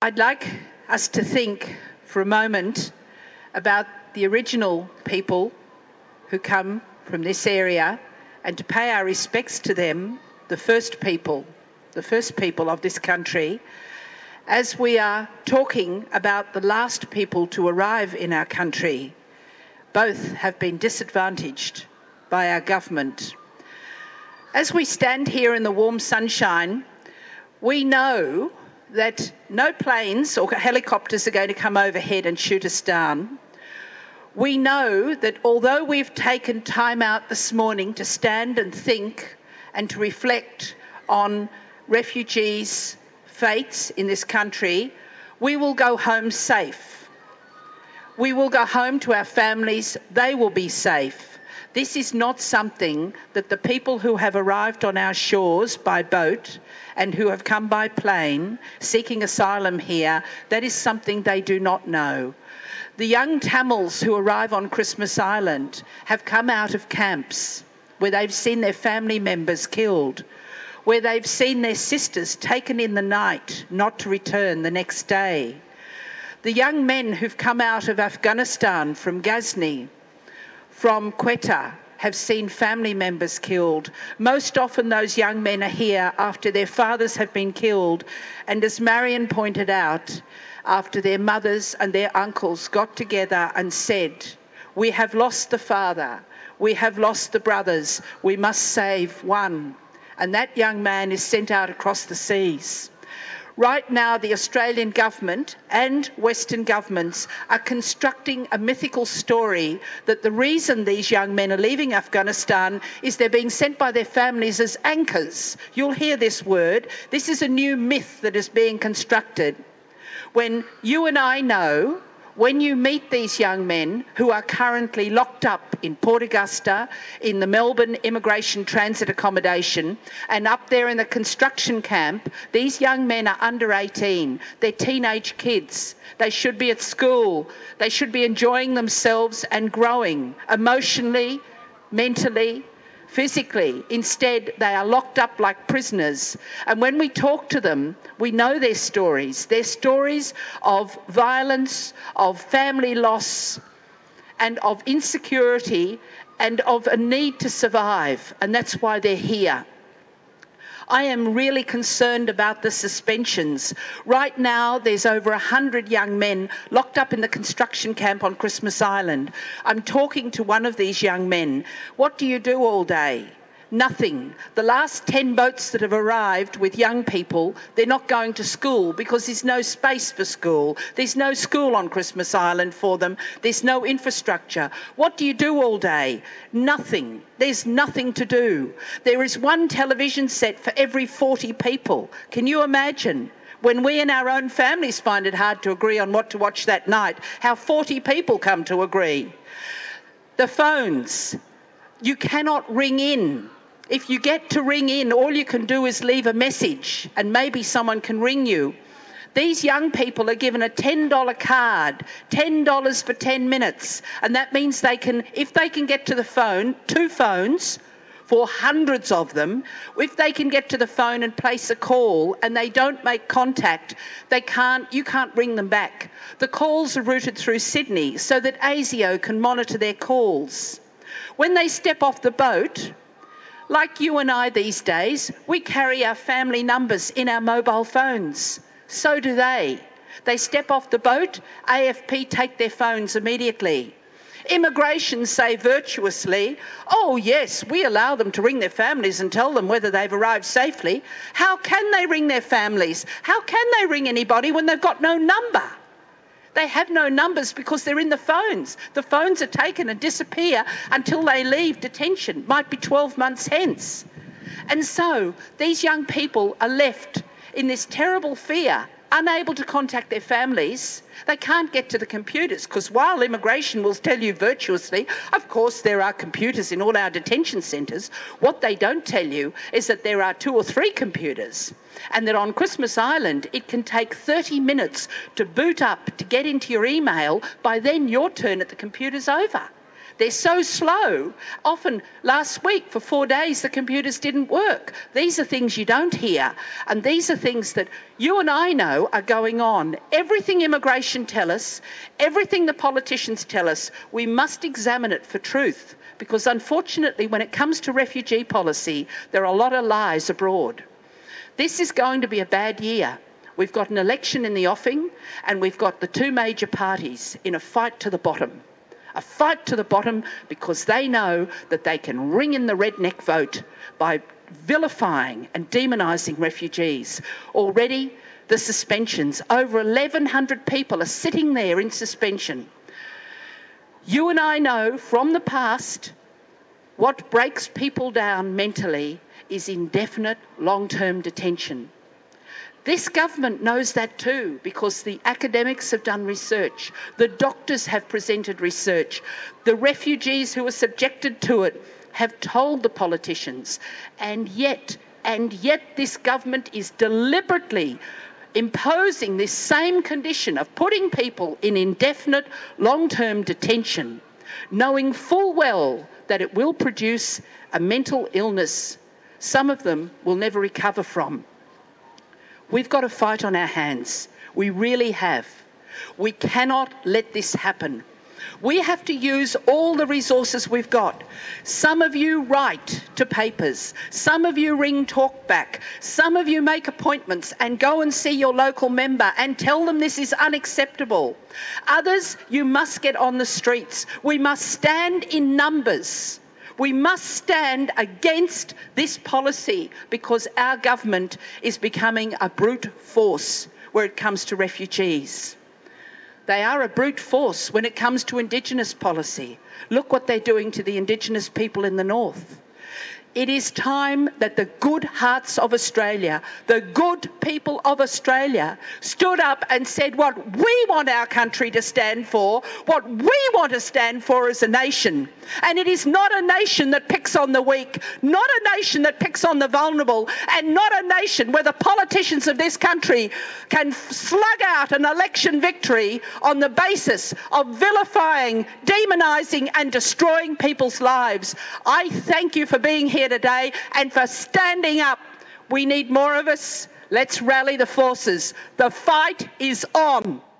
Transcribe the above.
I'd like us to think for a moment about the original people who come from this area and to pay our respects to them, the first people of this country, as we are talking about the last people to arrive in our country. Both have been disadvantaged by our government. As we stand here in the warm sunshine, we know that no planes or helicopters are going to come overhead and shoot us down. We know that although we've taken time out this morning to stand and think and to reflect on refugees' fates in this country, we will go home safe. We will go home to our families. They will be safe. This is not something that the people who have arrived on our shores by boat and who have come by plane seeking asylum here, that is something they do not know. The young Tamils who arrive on Christmas Island have come out of camps where they've seen their family members killed, where they've seen their sisters taken in the night not to return the next day. The young men who've come out of Afghanistan from Ghazni, from Quetta, have seen family members killed. Most often those young men are here after their fathers have been killed, and as Marion pointed out, after their mothers and their uncles got together and said, "We have lost the father, we have lost the brothers, we must save one." And that young man is sent out across the seas. Right now, the Australian government and Western governments are constructing a mythical story that the reason these young men are leaving Afghanistan is they're being sent by their families as anchors. You'll hear this word. This is a new myth that is being constructed. When you and I know, when you meet these young men who are currently locked up in Port Augusta, in the Melbourne Immigration Transit Accommodation, and up there in the construction camp, these young men are under 18. They're teenage kids. They should be at school. They should be enjoying themselves and growing emotionally, mentally, physically. Instead, they are locked up like prisoners. And when we talk to them, we know their stories. Their stories of violence, of family loss, and of insecurity, and of a need to survive. And that's why they're here. I am really concerned about the suspensions. Right now, there's over 100 young men locked up in the construction camp on Christmas Island. I'm talking to one of these young men. What do you do all day? Nothing. The last 10 boats that have arrived with young people, they're not going to school because there's no space for school. There's no school on Christmas Island for them. There's no infrastructure. What do you do all day? Nothing. There's nothing to do. There is one television set for every 40 people. Can you imagine? When we and our own families find it hard to agree on what to watch that night, how 40 people come to agree. The phones. You cannot ring in. If you get to ring in, all you can do is leave a message and maybe someone can ring you. These young people are given a $10 card, $10 for 10 minutes. And that means they can, if they can get to the phone, 2 phones for hundreds of them, if they can get to the phone and place a call and they don't make contact, you can't ring them back. The calls are routed through Sydney so that ASIO can monitor their calls. When they step off the boat, like you and I these days, we carry our family numbers in our mobile phones. So do they. They step off the boat, AFP take their phones immediately. Immigration say virtuously, "Oh yes, we allow them to ring their families and tell them whether they've arrived safely." How can they ring their families? How can they ring anybody when they've got no number? They have no numbers because they're in the phones. The phones are taken and disappear until they leave detention, might be 12 months hence. And so these young people are left in this terrible fear, unable to contact their families. They can't get to the computers because while immigration will tell you virtuously, of course there are computers in all our detention centres, what they don't tell you is that there are 2 or 3 computers and that on Christmas Island it can take 30 minutes to boot up, to get into your email. By then your turn at the computer's over. They're so slow. Often last week for 4 days the computers didn't work. These are things you don't hear, and these are things that you and I know are going on. Everything immigration tell us, everything the politicians tell us, we must examine it for truth, because unfortunately when it comes to refugee policy there are a lot of lies abroad. This is going to be a bad year. We've got an election in the offing, and we've got the two major parties in a fight to the bottom. A fight to the bottom because they know that they can ring in the redneck vote by vilifying and demonising refugees. Already, the suspensions, over 1,100 people are sitting there in suspension. You and I know from the past what breaks people down mentally is indefinite long-term detention. This government knows that too, because the academics have done research, the doctors have presented research, the refugees who are subjected to it have told the politicians, and yet this government is deliberately imposing this same condition of putting people in indefinite long-term detention, knowing full well that it will produce a mental illness some of them will never recover from. We've got a fight on our hands. We really have. We cannot let this happen. We have to use all the resources we've got. Some of you write to papers. Some of you ring talkback. Some of you make appointments and go and see your local member and tell them this is unacceptable. Others, you must get on the streets. We must stand in numbers. We must stand against this policy because our government is becoming a brute force where it comes to refugees. They are a brute force when it comes to Indigenous policy. Look what they're doing to the Indigenous people in the north. It is time that the good hearts of Australia, the good people of Australia, stood up and said what we want our country to stand for, what we want to stand for as a nation. And it is not a nation that picks on the weak, not a nation that picks on the vulnerable, and not a nation where the politicians of this country can slug out an election victory on the basis of vilifying, demonising and destroying people's lives. I thank you for being here today and for standing up. We need more of us. Let's rally the forces. The fight is on.